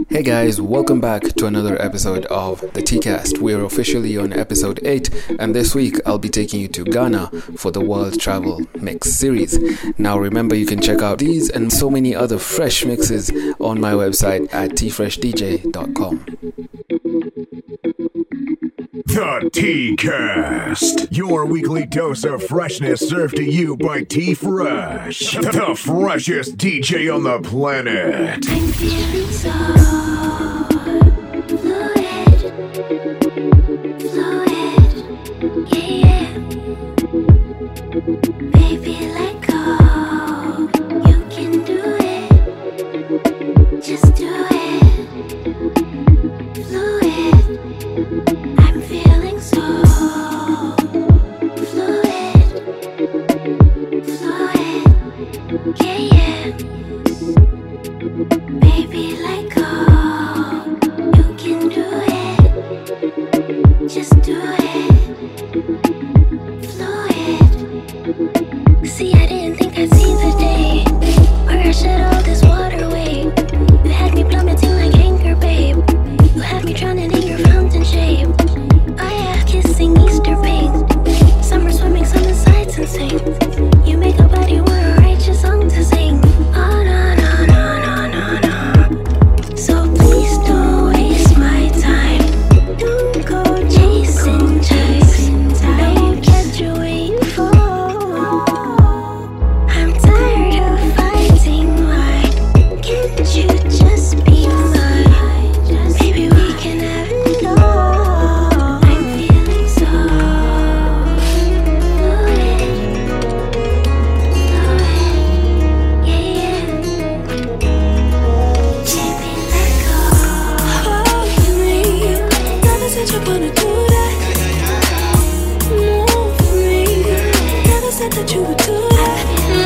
Hey guys, welcome back to another episode of the T-Cast. We're officially on episode 8, and this week I'll be taking you to Ghana for the World Travel Mix series. Now remember, you can check out these and so many other fresh mixes on my website at tfreshdj.com. The T-Cast, your weekly dose of freshness served to you by T-Fresh, the freshest DJ on the planet. I'm feeling so fluid, yeah. Baby, let go, you can do it, just do it, fluid. I'm feeling so fluid, yeah. Baby, let go, you can do it, just do it, fluid. See, I didn't think I'd see the day where I shed all this water away. You had me plummeting like anchor, babe. You had me drowning in your fountain shape. I have kissing Easter pink, summer swimming, summer sights and sing. You make a body want a righteous song to sing. Oh no, no, no, no, no, no. So please don't waste my time. Don't go chasing chicks. Don't get you waiting for. I'm tired of fighting. Why can't you just be mine? Maybe we can have it all. I'm feeling so fluid, yeah. Baby, let go. Hold me. Never said you wanna do that. Move me. Never said that you would do that.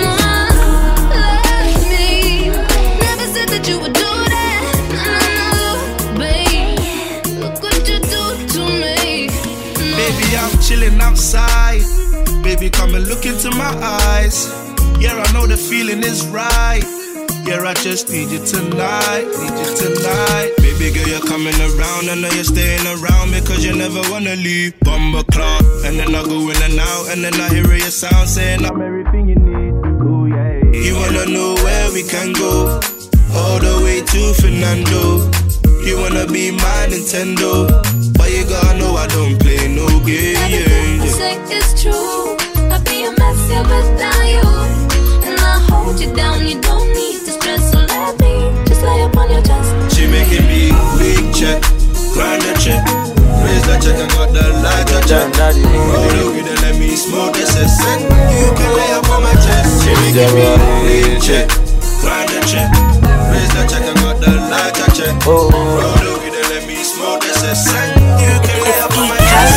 Love me. Never said that you would do that. Babe, look what you do to me. Baby, I'm chilling outside. Baby, come and look into my eyes. Yeah, I know the feeling is right. Yeah, I just need you tonight. Baby girl, you're coming around. I know you're staying around because you never wanna leave. Bumper clock, and then I go in and out, and then I hear your sound saying I'm everything you need. Ooh, yeah. You wanna know where we can go? All the way to Fernando. You wanna be my Nintendo, but you gotta know I don't play no game. Everything you say is true. I'd be a mess here without you. And I hold you down, you don't need to stress. So let me just lay up on your chest. She making me big check, grind the check, raise the check, I got the lighter check. Roll the weed and let me smoke this a set. You can lay up on my chest. She making me big check, grind the check, raise the check, I got the lighter check. Roll the weed and let me smoke this a set. You can lay up on my chest.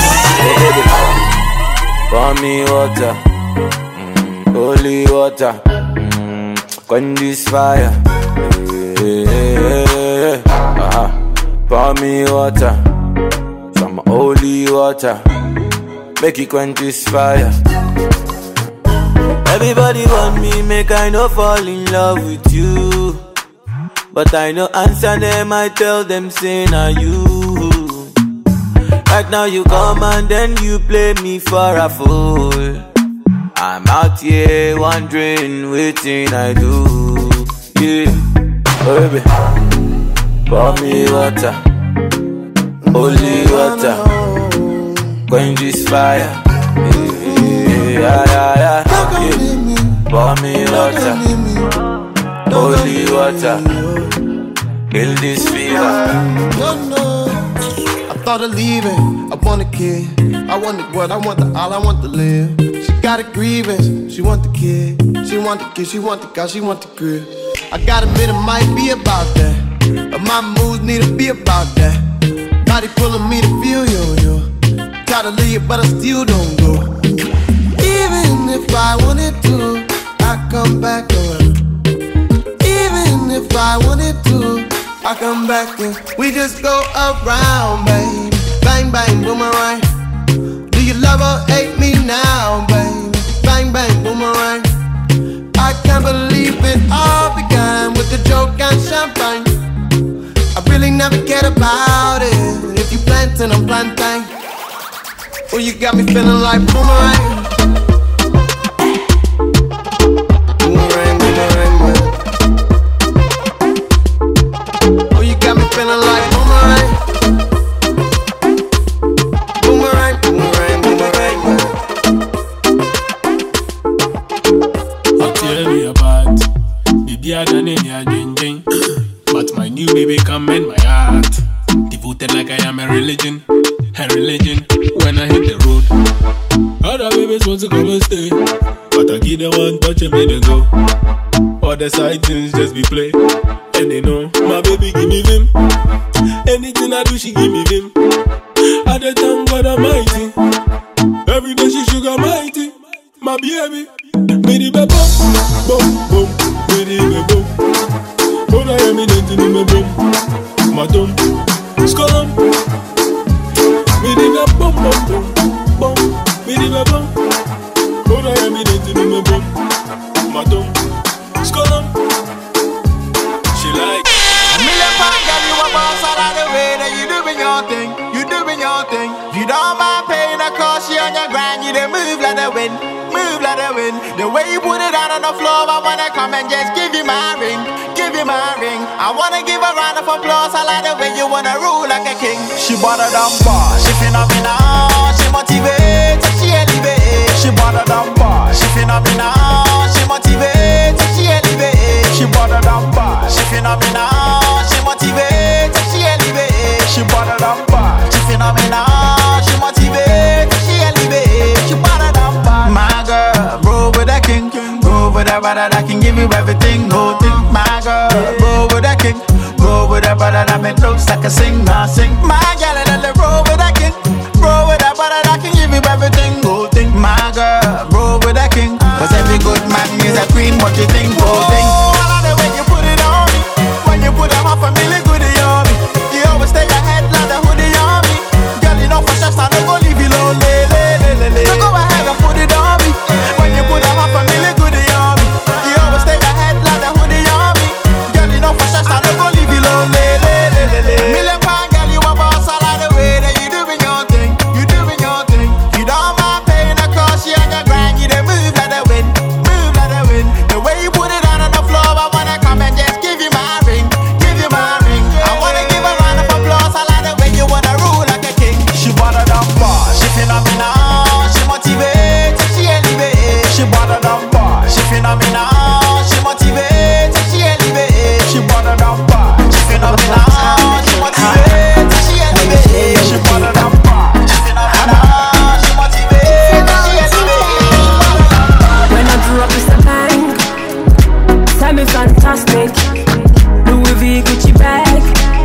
Pour me water, holy water, quench this fire. Pour me water, some holy water, make it quench this fire. Everybody want me, make I no fall in love with you, but I no answer them, I tell them say na you. Right now you come and then you play me for a fool. I'm out here wondering waiting I do. Yeah, baby, pour me water, holy water, quench this fire. Yeah. Pour me water, holy water, kill this fever. I thought of leaving, I want a kid. I want the what, I want the all, I want to live. She got a grievance, she want the kid. She want the kid, she want the car, she want the crib. I gotta admit it might be about that, but my moves need to be about that. Body pulling me to feel yo. Try to leave but I still don't go. Even if I wanted to, I come back around. Even if I wanted to, I come back and we just go around, babe. Bang, bang, boomerang. Do you love or hate me now, babe? Bang, bang, boomerang. I can't believe it all began with the joke and champagne. I really and I'm plantain. Oh, you got me feeling like boomerang. Boomerang, boomerang, man. Oh, you got me feeling like boomerang. Boomerang, boomerang, boomerang, man. You tear me apart, baby, I done in your ding. But my new baby come in my heart, devoted like I am a religion. When I hit the road, other babies want to come and stay, but I give them one touch and make them go. All the side things just be play, and they know my baby give me vim. Anything I do, she give me vim. At the time, God Almighty, every day she sugar mighty. My baby, me the baby, boom, boom, me the baby. When I am in it, me boom, my dum, skull. Me di me bum bum bum bum, me di me bum. Oh I am in it, me bum, madam, skull. She like a million pound girl, you a boss all of the way that you doing your thing, you doing your thing. You don't mind paying the cost, you on your grind, you dey move like the wind, move like the wind. The way you put it out on the floor, I wanna come and just give you my ring, give you my ring. I wanna give a round of applause, I like the way you wanna rule like a king. She bought a dumb bar, she phenomenal, she motivates, she elevates. She bought a dumb bar, she phenomenal, she motivates, she elevates. She bought a dumb bar, she phenomenal, she motivates, she elevates. She bought a dumb bar, she phenomenal, she motivates, she elevates. She bought a dumb bar. My girl, bro with a king, go with a brother that can give you everything. Go think, my girl, bro with a king, go with a brother that make close like a sing. My girl, let roll with a king, bro with a brother that can give you everything. Go think, my girl, bro with a king, 'cause every good man is a queen. What you think? Go think. I love the way you put it on me. When you put them up a million goodie on me, you always stay ahead like the hoodie on me. Girl, you know for sure I don't go leave you lonely. So go ahead and put it on me. When you put them up a million goodie on me, you always stay ahead like the hoodie on me. Girl, you know for sure I don't go leave you lonely. Million pound girl, you a boss all of the way that you doing your thing, you doing your thing. You don't mind paying the cost, you on your grind, you dey move like the wind, move like the wind. The way you put it out on the floor, I wanna come and just give you my ring, give you my ring. I wanna give a round of applause, I like the way you wanna rule like a king. She bought a dumb bar, she phenomenal, she motivates, she elevates. She bought a dumb bar, she phenomenal, she motivates, she elevates. She bought a dumb bar, she phenomenal, she motivates, she elevates. She bought a dumb bar, she phenomenal, she motivates, she elevates. When I grew up in the bank, time is fantastic. Louis V, Gucci bag,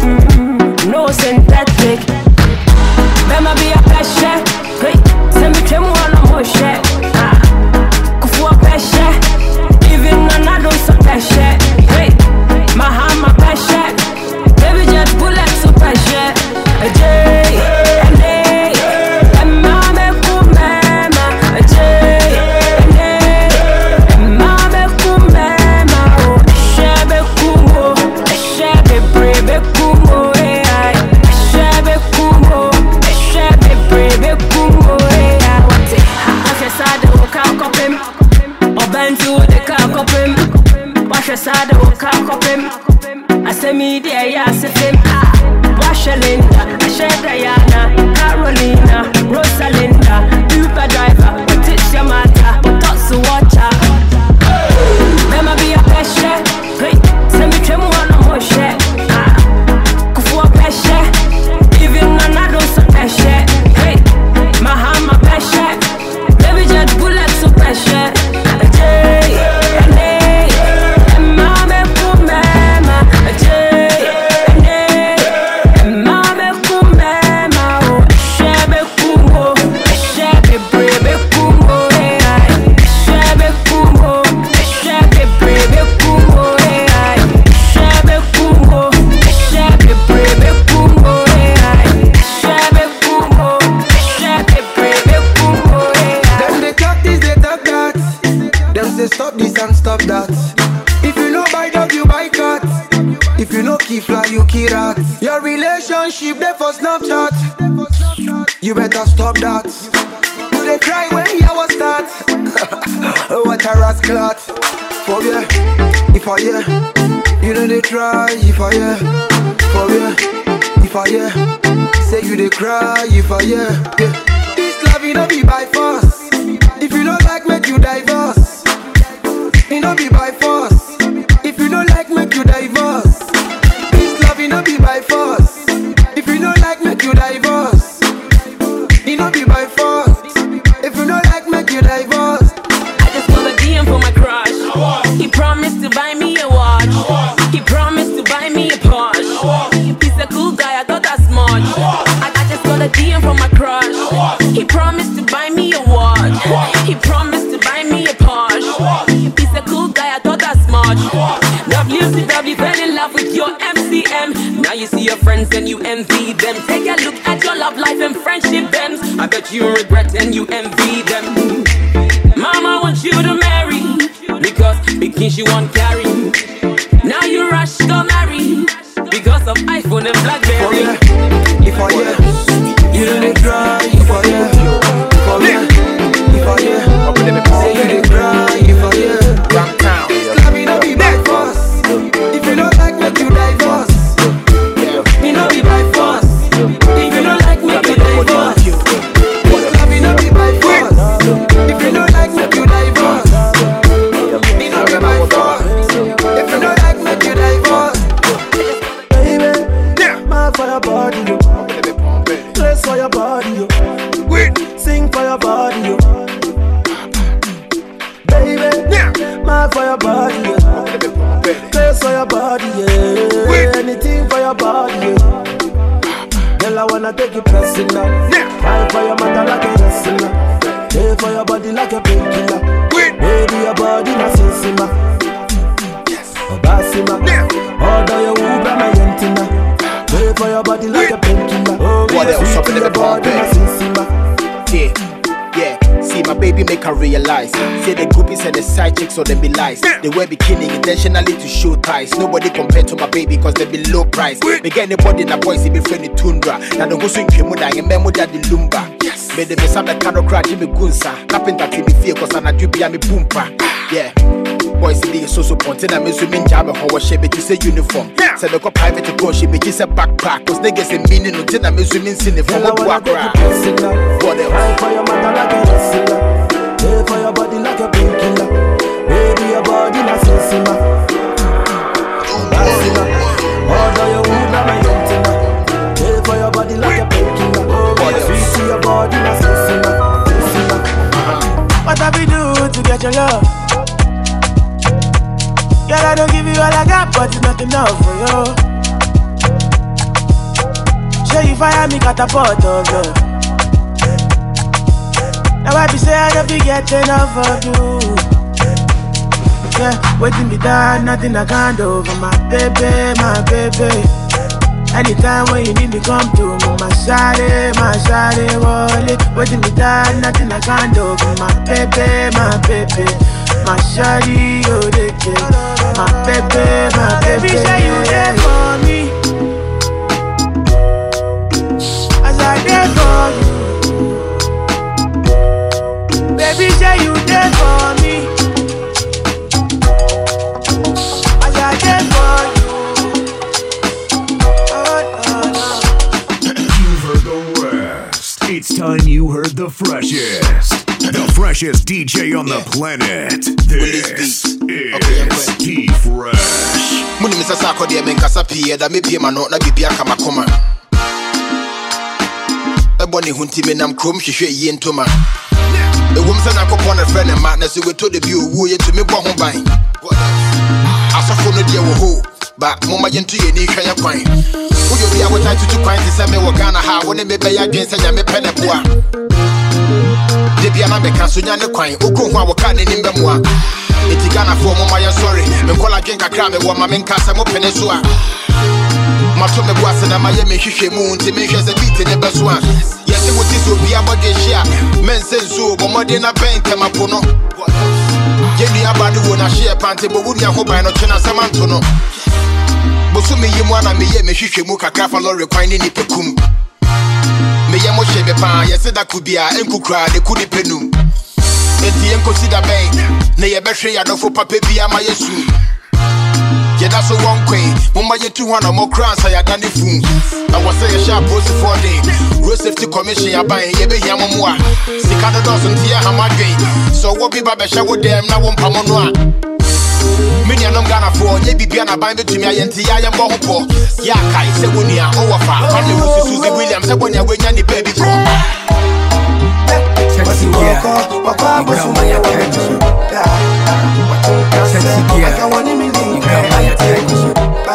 no synthetic. Bema be a pressure, hey, send me to one of my shit. Kufu a pressure, even when I don't so pressure. Hey, my hand, my pressure, baby just bullets to pressure. A day, and day, and mama kumema. A day, and day, and mama kumema. Oh, shebe kumo, shebe brebe kumo, eh, shebe kumo, shebe brebe kumo, eh. What's it? Wash your side, the car copim, or bend to the car copim. Wash your side, the car copim. I say me there, yeah, say him. Washa Linda, Asha Diana, Carolina, Rosalinda, Uber driver, but it's your matter, but that's the water. Mema be a pressure, hey, send me to one of my shit. Kufu a pressure, even when I don't so pressure. Hey, my hand, my pressure, baby just bullets to pressure. A day, and day, and mama kumema. A day, and day, and mama kumema. that. Your relationship there for Snapchat. You better stop that. Do they cry when I was start? What a rascal. For ya, if I hear, you know they try. If I hear, for ya, if I hear, say you they cry. If I hear, this love you know be by force. If you don't like, make you divorce. You know be by force. If you don't like, make you divorce. This love you know be by force. If you don't like, make you divorce. You know be by force. If you don't like, make you divorce. I just got a DM for my crush. He promised to buy me a watch. He promised to buy me a Porsche. He's a cool guy, I thought that's much. I just got a DM from my crush. He promised to buy me a watch. He promised to buy me a Porsche. He's a cool guy, I thought that's much. WCW fell in love with your MCM. Now you see your friends and you envy them. Take a look at your love life and friendship thems. I bet you regret and you envy them. Mama wants you to marry because Bikini she won't carry. Now you rush to marry because of iPhone and Blackberry. If I hear, you know they cry. If I hear, if I hear, say you they cry. If I hear, love you know be by force. If you don't like, make you divorce. You know be by force. If you don't like, make you divorce. Love you know be by force. If you don't like, make you divorce. You know be by force. If you don't like, make you divorce. Baby, mad for your body, yo. Place for your body, yo. Sing for your body, yo. Baby, mad for your body, yo. Place for your body, yeah. Anything for your body, yeah. Girl, I wanna take you personal. Fight for your mother like a wrestler. Pay for your body like a painkiller. Baby, your body na sensima. Obasima. Order your Uber, my yentina. Pay for your body like a painkiller. What else up in the body? Yeah. See my baby make her realize. Say the groupies and the side chicks or them be lies. They wear bikini intentionally to show ties. Nobody compared to my baby cause they be low price. Make anybody in the boys be friendly tundra. Now the go swing Kemuda and Memo that the lumba. Made them miss up the card crack Jimmy Gunsa. Carpenter Timmy fear cause I'm a dubi and me boompa. Yeah. Boys see so ponting and me swimming jab and how she be say uniform. Say the go private to go she be just a backpack. Cause niggas a meaning no tin and me swimming sin for what walk around. What else? For your mother like a wrestler. Pay for your body like a painkiller. Baby, your body na sensima. Obasima. Order your Uber, my yentina. Pay for your body like a painkiller. Sweet to your body na sensima. What have we do to get your love? Girl, I don't give you all I got, but it's not enough for you. Show you fire me catapult of love. Now I be say I don't be getting enough of you. Yeah, waiting me down, nothing I can't do for my baby, my baby. Anytime when you need me, come to me, my shawty, wallet. Waiting me down, nothing I can't do for my baby, my baby. My shawty, oh, they care. My baby, baby, say you there for me. As I there for you. Baby, say you there for me. As I there for you. You've heard the rest. It's time you heard the freshest. The freshest DJ on the planet. This is T-Fresh. Muni Mr. Sako de menkasa pie da me pie ma no na bibia kama koma. Eboni hunti me nam krom hwehwe yi ntoma. Ewom se na kopon na friend ma na se we to de bi owu ye to me bo ho ban. Asofo no de wo ho ba moma ye nto ye ni hwa ya kwan. Uyo bi awota tutu kwan ti se me wo Ghana ha wo ne me be ya dwen se nya me pene boa. Debia na be kaso nya ne kwan okro ho a wo ka ne nimbe moa. Eti Ghana for mama ya sorry me kola dwen kakra me wo ma me nkasa mo pene so a. Mato me boase na ma ye me hwehwe mu nti me hwe se beat ne be so a. Yesi wo ti so bi abode hia men se nso bo mode na bente mapo no. Yeni abade wo na hie pante bo wuri ho ban no twena samanto no. Bosumi yimwana me ye me hwehwe mu kakra fa lorry kwan ni nipekum. Me ye mo hye me pa ye se da kubia enkukura de kudi penum. Enti enko sida ben na ye behwe ya dofo papa bia ma yesu. Ye da so one quay mama ye 200 more crowns ya dani fun. I was say ye sharp post for day. Road safety commission ya ban ye be hia momoa. Sika do dozen tie ha madwen. So wo bi ba be hye wo dem na wo mpamo no a. Many are not gonna for ye bibia na ban betumi ayenti ya ye mbo hopo. Ya kai se woni a o wafa. Kan le wo Susie Williams se woni a wenya ni baby bro. Sexy girl, you got my attention. Sexy girl, you got my attention.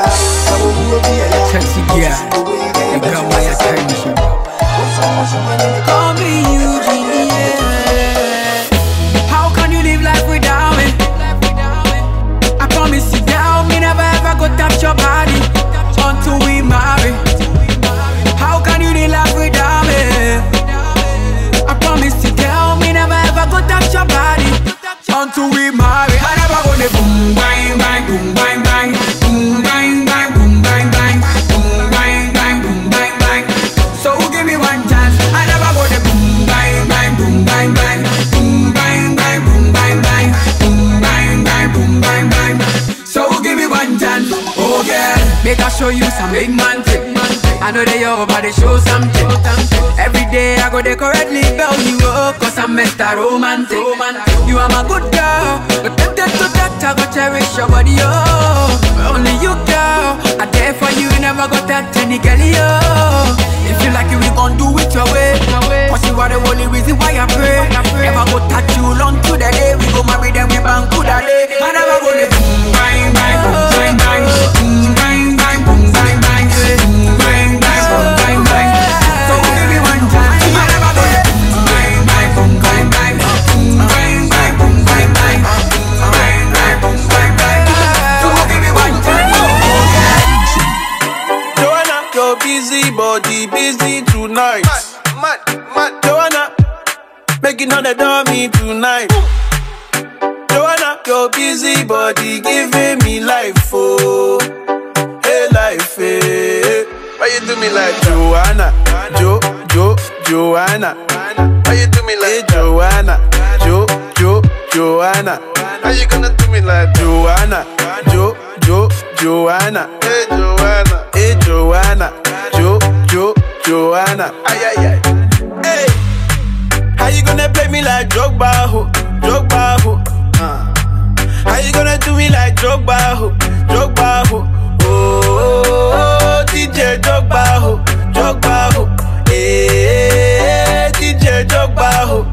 Sexy girl, you got my attention. Call me Eugenie. How can you live life without me? I promise you down, me never ever go touch your body until we marry. How can you live life without me? I promise you tell me never ever go touch your body until we marry. I never gonna boom bang bang boom bang bang boom bang bang boom bang bang boom bang bang boom bang bang. So give me one chance. I never gonna boom bang bang boom bang bang boom bang bang boom bang bang boom bang bang boom bang bang. So give me one chance. Oh girl, make I show you some big man thing. I know that your body show something. Every day I go decorately bell you up, cause I'm Mr. Romantic. You are my good girl, but tempted to touch, I go cherish your body, oh. Only you, girl, I dare for you, never go touch any girl, oh. If you like it, we gon' do it your way. Cause you are the only reason why I pray. Never go touch you long to the day we go marry, then we bang to the day. I never go to boom, bang, bang, boom, bang, bang, boom, bang, bang, boom, bang, bang, boom, bang, bang, boom, bang, bang. So give me one chance. I never go to boom, bang, bang, boom, bang, bang, boom, bang, bang, boom, bang, bang, boom, bang, bang, boom, bang, bang. So give me one chance. Joanna, your busy body busy tonight. Joanna, making all the dummy tonight. Joanna, your busy body giving me life, oh, hey life, hey. Why you do me like Joanna, Joanna? Why you do me like Joanna, Joanna? How you gonna do me like Joanna, Joanna? Hey Joanna, Joanna? Ay ay ay. Hey, how you gonna play me like Drogba, ho? How you gonna do me like Drogba, ho? Oh, DJ Drogba, ho? Hey, DJ Drogba, ho?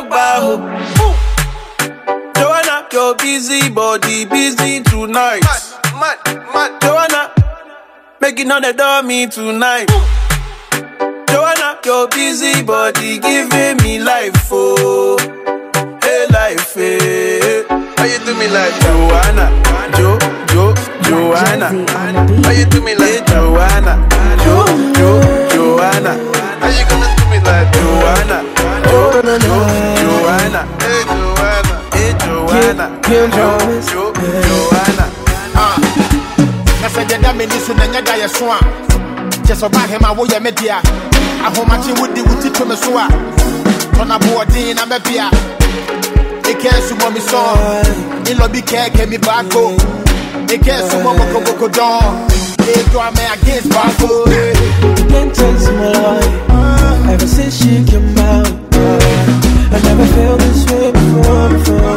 Joanna, your busy body busy tonight. Joanna, making all the dummy tonight. Joanna, your busy body giving me life, oh, hey life, hey. How you do me like Joanna, Joanna? How you do me like Joanna, Joanna? How you gonna do me like Joanna, Joanna? Hey Joanna, Joanna. Nasa jeda me nisu na nyada ye so a. Cheso ba hema wo ye media. Ahomachi wudi wuti to me so a. Ona boarding na me bia. Ekesu mo mi so. Ilobi keke mi bako. Ekesu mo moko don. E do me against bako. Can't taste my life. Ever since she came out, I never felt this way before.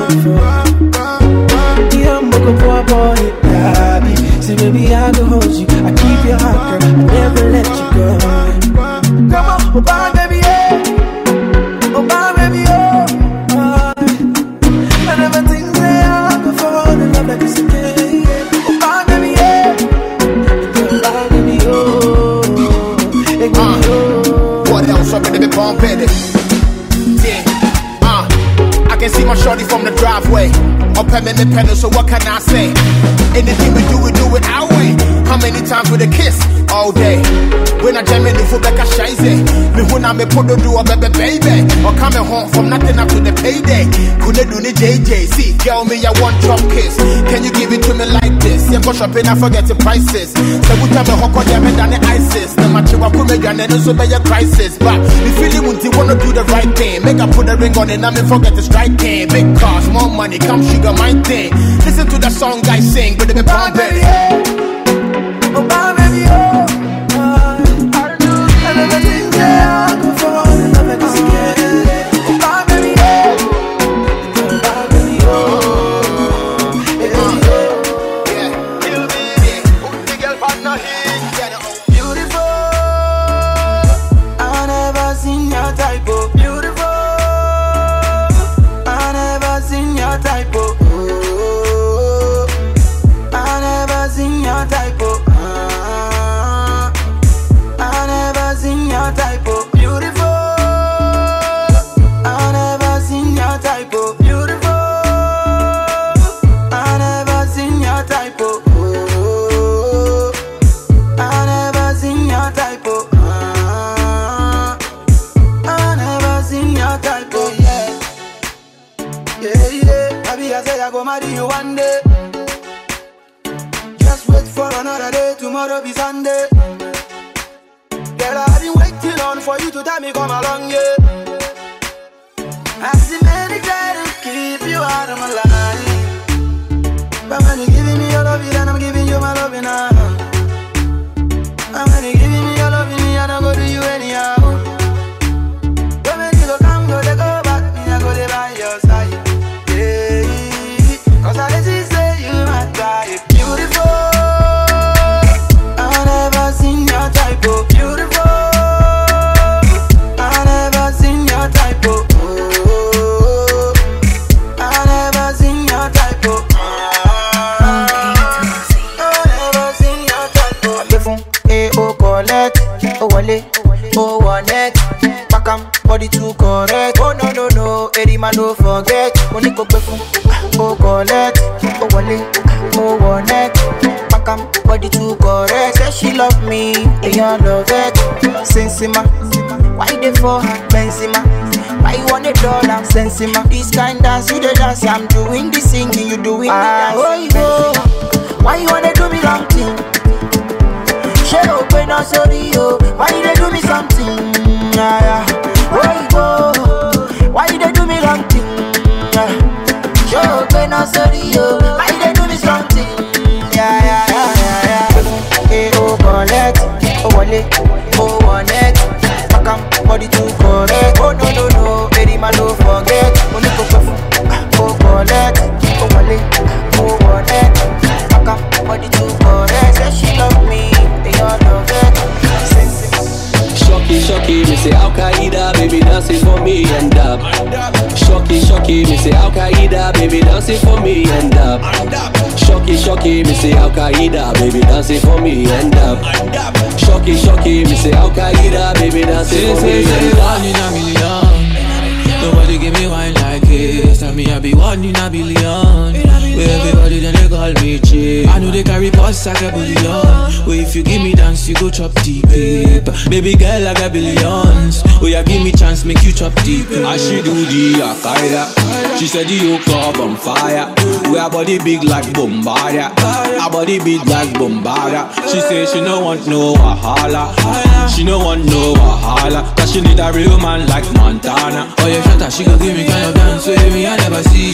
Yeah, I'm looking for a boy, baby. Say, baby, I can hold you. I keep your heart, girl. I never let you go. Come on, oh, bye, baby, yeah. Oh, bye, baby, oh. I never think that I could fall in love like this again. Oh, bye, baby, yeah. Bye, baby, oh. What else? I'm gonna be bumping it. Yeah. I can see my shorty from the driveway. Up at me pedal, so what can I say? Anything we do it our way. How many times with a kiss? All day. When I jam in the foot back a shize. Me when I me put the do a baby. Or coming home from nothing up to the payday. Couldn't do the JJ. See, girl, me I want drop kiss. Can you give it to me like this? Yeah, go shopping, I forget the prices. So we tell me how could them than the ISIS. No matter what come again, and also be a crisis. But the feeling when you wanna do the right thing. Make I put a ring on it, and me forget the strike thing. Big cars, more money, come sugar my thing. Listen to the song I sing, but they be pump it. Oh, my baby, oh. I never think that I go for all the love that is again. Oh, my baby, oh. My baby, oh. Yeah, you baby. Put the girl on the heat. Beautiful. I never seen your type of beautiful. I never seen your type of. I never seen your type of. I never seen your type of beautiful. I never seen your type of beautiful. I never seen your type of. I never seen your type of. I never seen your type of. Yeah. I say I go marry you one day. Just wait for another day. Tomorrow be Sunday. Girl, I've been waiting on for you to tell me come along, yeah. I see many try to keep you out of my life, but when you're giving me your love, then I'm giving you my love now. And when you're giving me your love, I don't go to you anyhow. But when you go come, go they go back, me I go they by your side, yeah. Cause I just say you my type, beautiful. I never seen your type of beautiful. I never seen your type of. I never seen your type of. I never seen your type of. Lefun, oh collect, oh wale, oh one neck. Pakam, body too correct. Oh no, Eddie man don't forget. Moniko lefun, oh collect, oh wale, oh one neck. Pakam, body too correct. Say she love me, and you love it. Sensima, why they for her? Benzema, why you want $1? Sensima, this kind dance you the dance. I'm doing the singing, you doing the dance. Oh, why you wanna do me wrong thing? She open up sorry, oh. Why you they do me something? Oh, why you they do me wrong thing? She open up sorry, oh. Why you they do me something? Yeah. Oh, collect, oh, wale, oh, one neck. Pakam, body too correct. Oh, no, Eddie man don't forget. Only go oh, collect, oh, wale, oh, one neck. Pakam, body too correct. Say she love me, they all love it. Shocky, me say Al-Qaeda, baby dancing for me and up. Shocky, me say Al-Qaeda, baby dancing for me and up. Shocky, me say Al-Qaeda, baby dancing for me and up. Shocky, me say Al-Qaeda, baby dancing for me and up. One in a million. Nobody give me wine like this. Tell me I be one in a billion. Where everybody then they call me cheap. I know they carry pots like a billion. Where if you give me dance, you go chop deep. Baby girl, I got billions. Oh yeah, give me chance, make you chop deep. As she do the Al-Qaeda, she said the yoke up on fire. We our body big like Bombardier. Our body big like Bombardier. She say she no want no Wahala. She no want no Wahala. Cause she need a real man like Montana. Oh yeah, shut up, she gon' give me kind of dance with me I never see.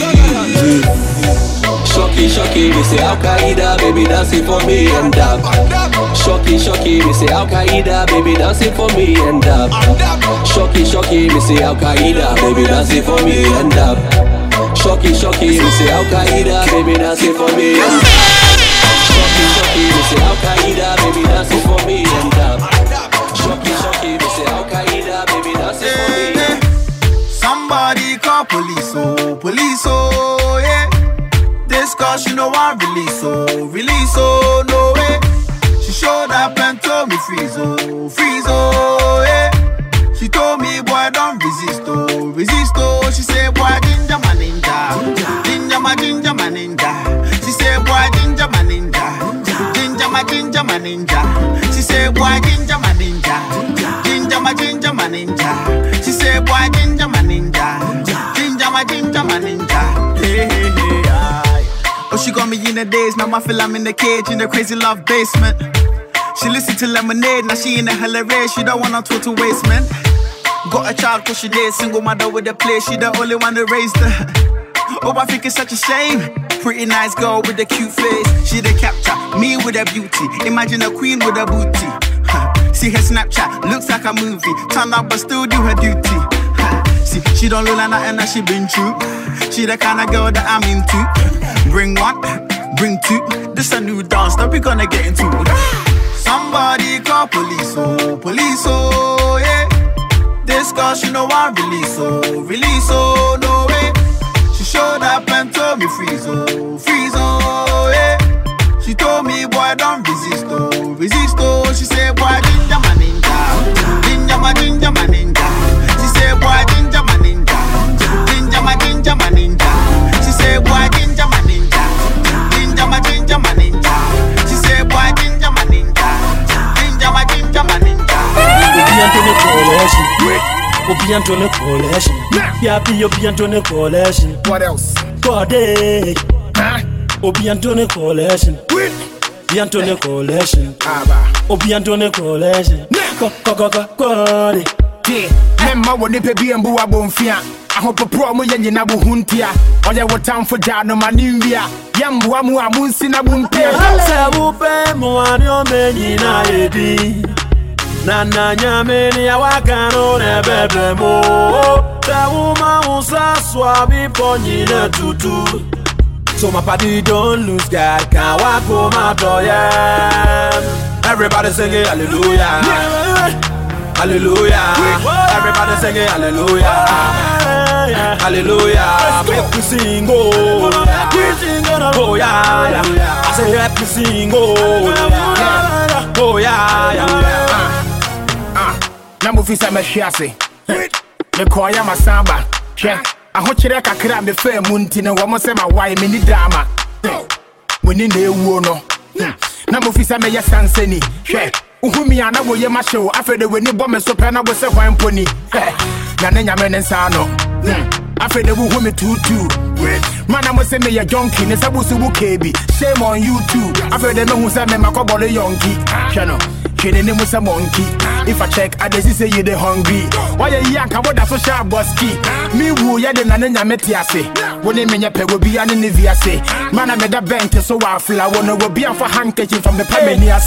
Shocky, me say Al-Qaeda, baby dancing for me and up. Shocky, me say Al-Qaeda, baby dancing for me and up. Shocky, me say Al-Qaeda, baby dancing for me and up. Shocky, me say Al-Qaeda, baby dancing for me and up. Shocky, me say Al-Qaeda, baby dancing for me and up. Shocky, me say Al-Qaeda, baby dancing for me and up. Somebody call police, oh, yeah. This cause she know I release, oh, no way. She showed up and told me freeze, oh, yeah. She told me, boy, don't resist, oh. She said, boy, ginger my ninja. She said, boy, ginger my ninja. Ginger my ninja. She said, boy, ginger my ninja. me in the days, now I feel I'm in the cage in the crazy love basement. She listen to Lemonade, now she in the hella race. She don't want no total waste, man. Got a child cause she did, single mother with a play. She the only one that raised her. Oh, I think it's such a shame. Pretty nice girl with a cute face. She the capture, me with a beauty. Imagine a queen with a booty. See her Snapchat, looks like a movie. Turn up but still do her duty. See, she don't look like nothing that she been through. She the kind of girl that I'm into. Bring one, bring two. This a new dance that we gonna get into. Somebody call police, oh, yeah. This girl, she know I release, oh, no way. She showed up and told me freeze, oh, yeah. She told me, boy, don't resist, oh. She said, boy, ginger my ninja, ginger my ninja. She said, boy, ginger my ninja, ginger my ninja. She said, boy, ginger my ninja, ginger my ninja. She said, boy, ginger my ninja, ginger my ninja. Obiantone Coalition. Yappy Obiantone Coalition. What else? Corday. Obiantone Coalition. Obiantone Coalition. Obiantone Coalition. Corday. Memma woni pe bi embu abonfia. Ahopopro mo yenye na buhuntia. Oye wo time for down no manivia. Yambu amu amunsi na bumpia. Se bupe mo anyo menyi na edi. Nana nyameni ya wakano nebebe mo. Tewuma unsa swabi ponyi na tutu. So my party don't lose God, can't walk home after ya. Everybody singing hallelujah, hallelujah. Everybody singing hallelujah, hallelujah. Make me sing oh, oh yeah. I say let me sing oh, yeah. Na mufisa me hwiase. Me koya masamba. Hwe. Ahokyere kakra me fa munti ne wo mo se ma wai me ni drama. Woni na ewuo no. Na mufisa me yesansani. Hwe. Uhumi ana wo ye ma hyew afede weni bo me so pe na wo se hwan poni. Na ne nyame ne nsa no. Afede wo humi tutu. Mana mo se me ya junkie ne sabusu bu kebi. Shame on you too. Afede me hu se me makobole yonki. Hwe no. Kid name was a monkey. If I check, I just say you the hungry. Why you yank about that social bossy? Me woo ya the nanya metiase. When they mean your pay will be an inviase. Man, I made a bank so I feel I wanna will be on for handkerchief from the Pamania.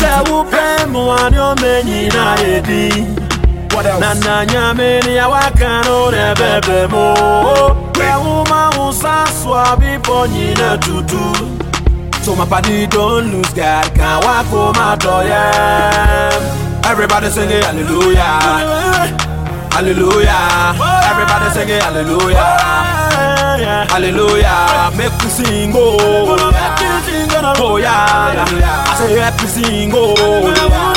What else? Nanya many a wakano nebebe mo. Where woman who swabi ponina tutu. So my party don't lose God, can't walk home after ya. Everybody singing hallelujah, hallelujah. Everybody singing hallelujah, hallelujah. Make me sing oh, oh yeah. I say let me sing oh,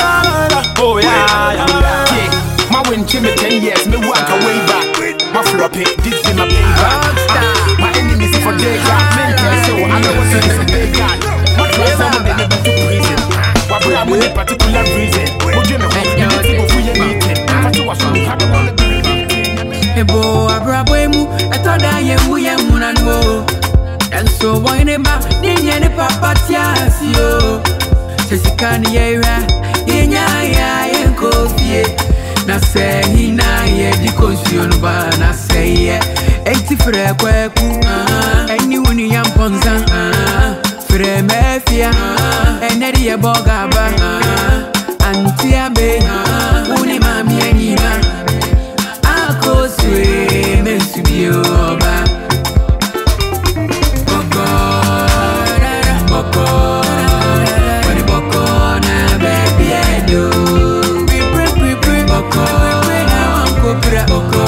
yeah. My win Jimmy 10 years, me walk away back. My floppy, this be my payback. My enemies for day God, so I know what's in the day God. My friends are when they never to prison. What we have with a particular reason. Would you know if we are meeting? I do what you have to want to be. Ebo abrabwemu, I thought I am we am munanwo. And so why never ninya ne papa tiasio. Sesikani era, inya ya enkofie. Na say hina ye di consume ba na say ye. Enti frɛ kwaku, eni wuni yamponza, frɛ mefia, eneri ye bogaba, anti abe, wuni mami enima, akoswe mesubio ba. Boko, boko, wani boko na baby edo, boko, na wanko pra boko.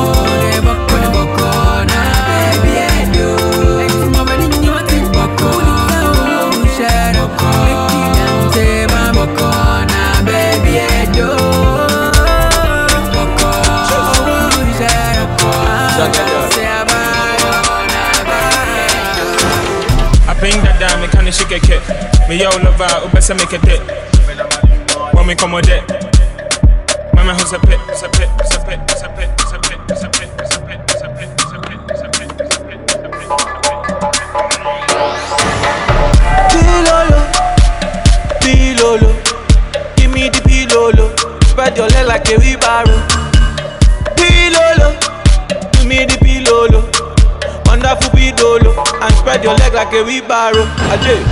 Me can't shake a kid. Me yo love out, best make a dip. When me come with it, mama who's a pit, it's a pit, it's a pit, it's a pit, it's a pit, it's a pit, it's a pit, it's a pit, it's a pit, it's a pit, it's a pit, it's a pit. pilolo. Give me the pilolo. Spread your leg like a wheelbarrow. Pilolo. Give me the pilolo. Wonderful pilolo. And spread your leg like a wheelbarrow. Ajay.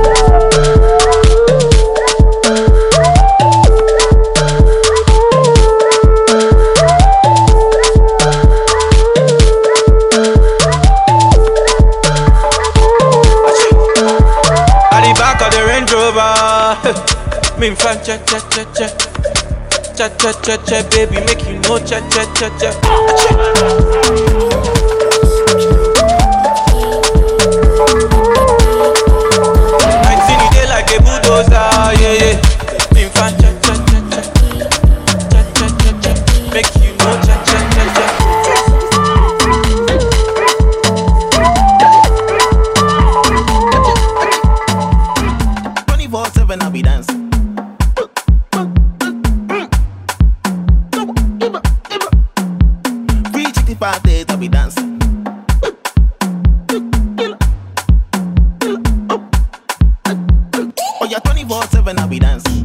Me fan cha cha cha cha cha cha cha cha, baby, make you know cha cha cha cha. 19 day like a bulldozer, yeah yeah. Me fan cha cha cha cha cha cha cha cha, make you know cha cha cha cha. 24/7 I'll be dancing. 365 days I'll be dancing. Oh yeah, 24/7 I'll be dancing.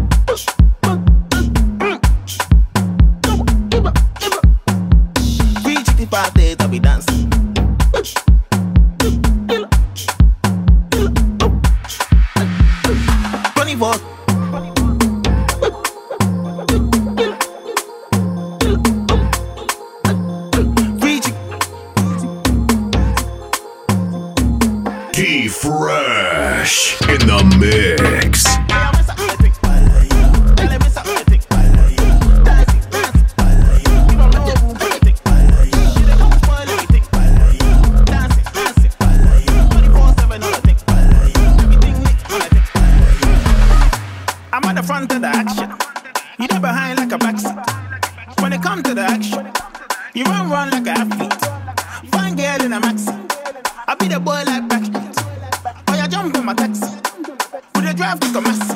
365 days I'll be dancing. 24. T-Fresh in the mix. I'm at the front of the action. You there behind like a backseat. When it comes to the action, you run like an athlete. Fine girl in a maxi. I be the boy like Backstreet. Oh, you jump in my taxi. With a drive like a mess.